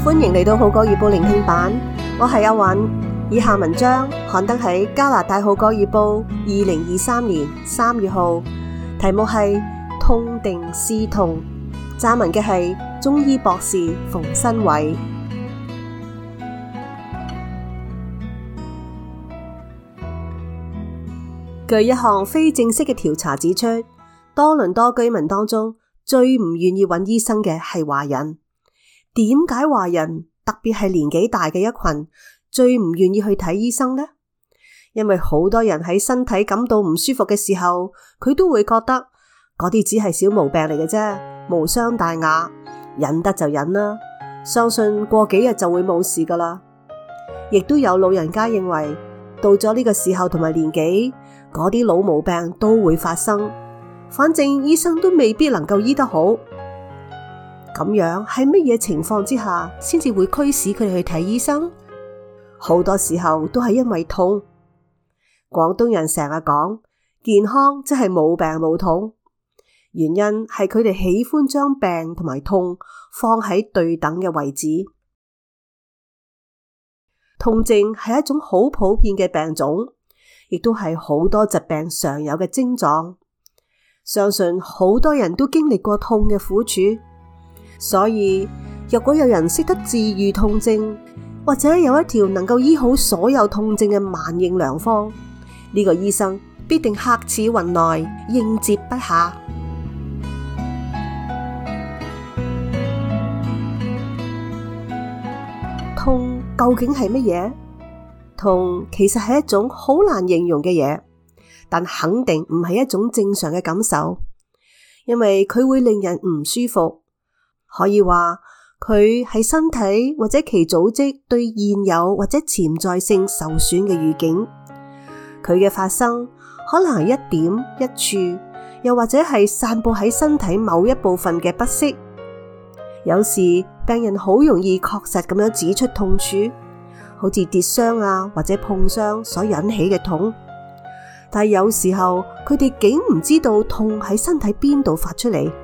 歡迎嚟到《號角月報》聆聽版，我係阿韻。以下文章刊登喺加拿大《號角月報》2023年3月號，題目係痛定思痛，撰文嘅係中醫博士馮新偉。據一項非正式嘅調查指出，多倫多居民當中最唔願意揾醫生嘅係華人。點解華人，特別係年紀大嘅一群，最唔願意去睇醫生呢？因為好多人喺身體感到唔舒服嘅時候，佢都會覺得嗰啲只係小毛病嚟嘅啫，無傷大雅，忍得就忍啦，相信過幾日就會冇事噶啦。亦都有老人家認為，到咗呢個時候同埋年紀，嗰啲老毛病都會發生，反正醫生都未必能夠醫得好。咁樣喺乜嘢情況之下先至會驅使佢哋去睇醫生？好多時候都係因為痛。廣東人成日講健康即係冇病冇痛，原因係佢哋喜歡將病同埋痛放喺對等嘅位置。痛症係一種好普遍嘅病種，亦都係好多疾病常有嘅症狀。相信好多人都經歷過痛嘅苦楚，所以若果有人識得治癒痛症，或者有一條能夠醫好所有痛症嘅萬應良方，呢個醫生必定客似雲來，應接不暇。痛究竟係乜嘢？痛其實係一種好難形容嘅嘢，但肯定唔係一種正常嘅感受，因為佢會令人唔舒服。可以話佢係身體或者其組織對現有或者潛在性受損嘅預警。佢嘅發生可能係一點一處，又或者係散佈喺身體某一部分嘅不適。有時病人好容易確實咁樣指出痛處，好似跌傷啊或者碰傷所引起嘅痛。但係有時候佢哋竟唔知道痛喺身體邊度發出嚟。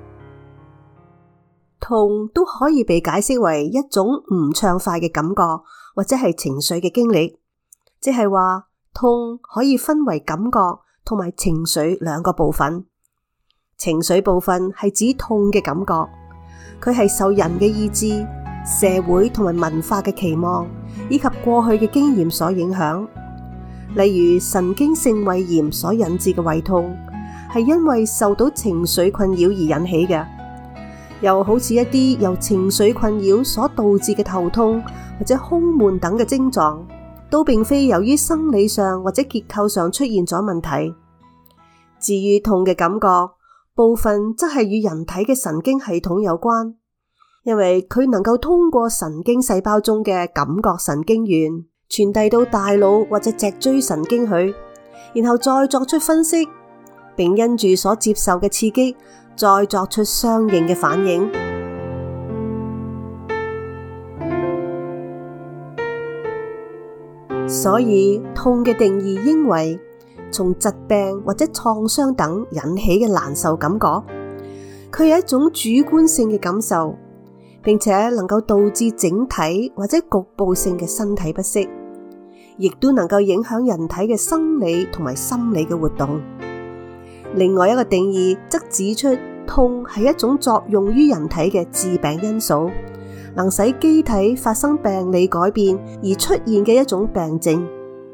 痛都可以被解釋為一種唔暢快嘅感覺，或者係情緒嘅經歷。即係話痛可以分為感覺同埋情緒兩個部分。情緒部分係指痛嘅感覺，佢係受人嘅意志、社會同埋文化嘅期望以及過去嘅經驗所影響。例如神經性胃炎所引致嘅胃痛，係因為受到情緒困擾而引起嘅。又好似一啲由情緒困擾所導致嘅頭痛或者胸悶等嘅症狀，都並非由於生理上或者結構上出現咗問題。至於痛嘅感覺部分，則係與人體嘅神經系統有關，因為佢能夠通過神經細胞中嘅感覺神經元傳遞到大腦或者脊椎神經去，然後再作出分析，並因住所接受嘅刺激再作出相應嘅反應。所以痛嘅定義應為從疾病或者創傷等引起嘅難受感覺，佢係一種主觀性嘅感受，並且能夠導致整體或者局部性嘅身體不適，亦都能夠影響人體嘅生理同埋心理嘅活動。另外一個定義則指出，痛係一種作用於人體嘅致病因素，能使機體發生病理改變而出現嘅一種病症。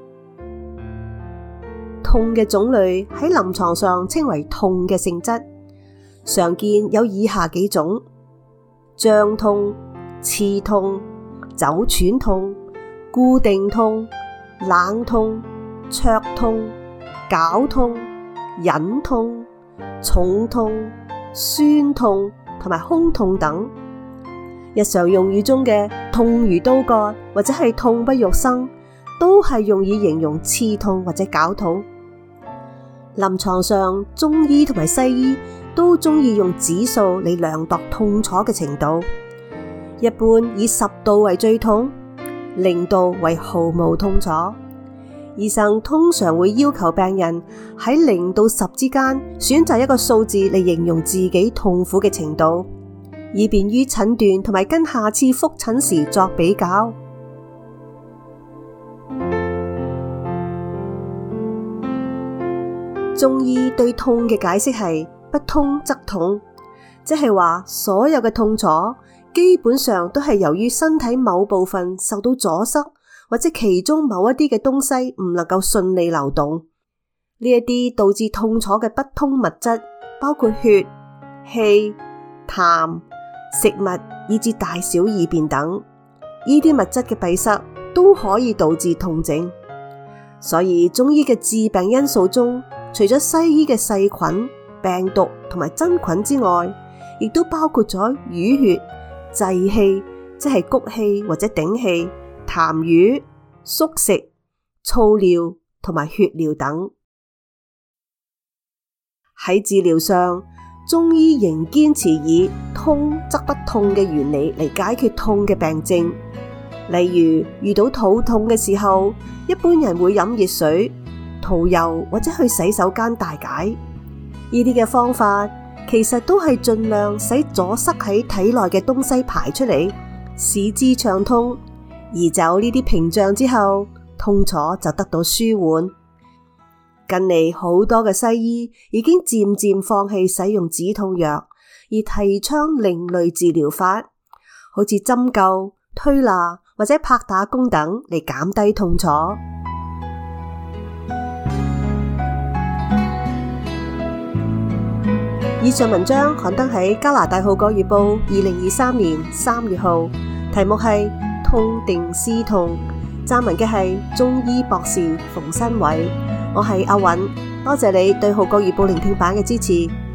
痛嘅種類喺臨床上稱為痛嘅性質，常見有以下幾種：脹痛、刺痛、走竄痛、固定痛、冷痛、灼痛、絞痛、隱痛、重痛、酸痛同埋胸痛等。日常用語中嘅痛如刀割或者係痛不欲生，都係用以形容刺痛或者絞痛。臨床上中醫同埋西醫都中意用指數嚟量度痛楚嘅程度，一般以10度為最痛，0度為毫無痛楚。醫生通常會要求病人喺0到10之間選擇一個數字嚟形容自己痛苦嘅程度， 以便於診斷同埋跟下次復診時作比較。中醫對痛嘅解釋係不通則痛，即係話所有嘅痛楚基本上都係由於身體某部分受到阻塞，或者其中某一啲嘅東西唔能夠順利流動。呢一啲導致痛楚嘅不通物質，包括血、氣、痰、食物以至大小二便等，呢啲物質嘅閉塞都可以導致痛症。所以中醫嘅致病因素中，除咗西醫嘅細菌、病毒同埋真菌之外，亦都包括咗淤血、滯氣，即係谷氣或者頂氣、痰瘀、宿食、燥尿同埋血尿等。喺治療上，中醫仍堅持以通則不痛嘅原理嚟解決痛嘅病症。例如遇到肚痛嘅時候，一般人會飲熱水、塗油或者去洗手間大解。呢啲嘅方法其實都係盡量使阻塞喺體內嘅東西排出嚟，使之暢通。移走呢啲屏障之後，痛楚就得到舒緩。近嚟好多嘅西醫已經漸漸放棄使用止痛藥，而提倡另類治療法，好似針灸、推拿或者拍打功等嚟減低痛楚。以上文章刊登喺加拿大《號角月報》2023年3月號，題目係痛定思痛，撰文嘅係中醫博士馮新偉。我係阿韻，多謝你對《號角月報》聆聽版嘅支持。